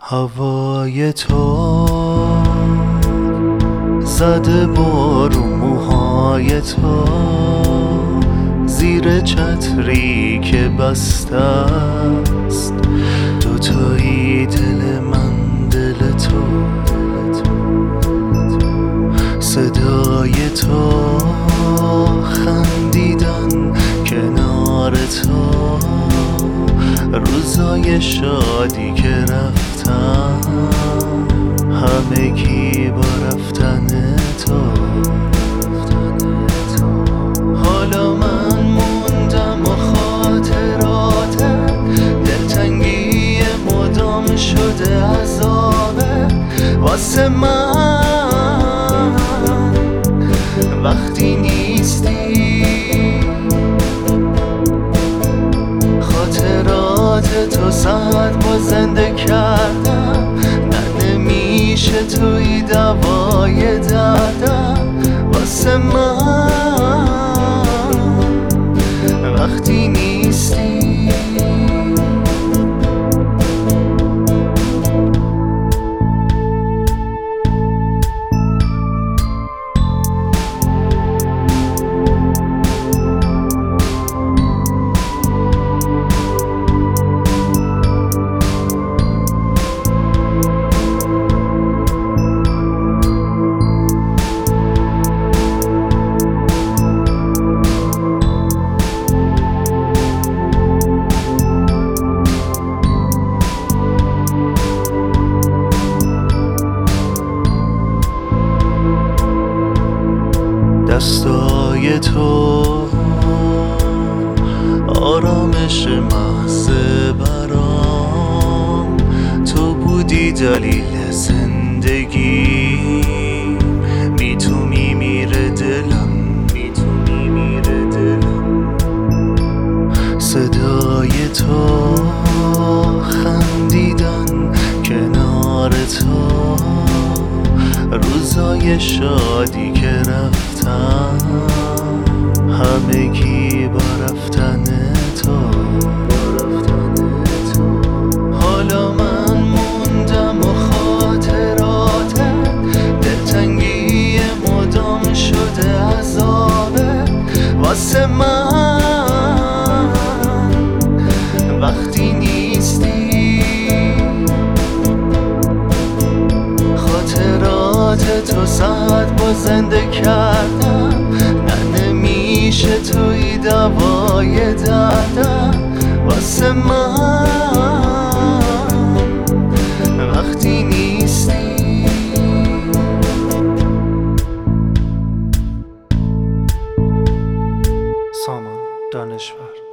هوای تو زده بار و موهای تو زیر چتری که بسته است دوتایی دل من دل تو صدای تو خندیدن کنار تو روزای شادی که رفتم همگی با رفتن تو حالا من موندم و خاطرات دلتنگی مدام شده عذابه واسه من وقتی نیستی خاطرات تو ساعت با زنده کردم نه نمیشه توی دوای دردم واسه من وقتی نیستی دستای تو آرامش محض برام تو بودی دلیل زندگی تو میمیره دلم صدای تو خندیدن کنار تو روزای شادی که رفتم همگی با رفتن تو حالا من موندم و خاطرات دلتنگی مدام شده عذابه واسه من وقتی نیستی خاطرات تو ساعت با زنده کردم نه نمیشه توی دوای دردم واسه من وقتی نیستی سامان دانشور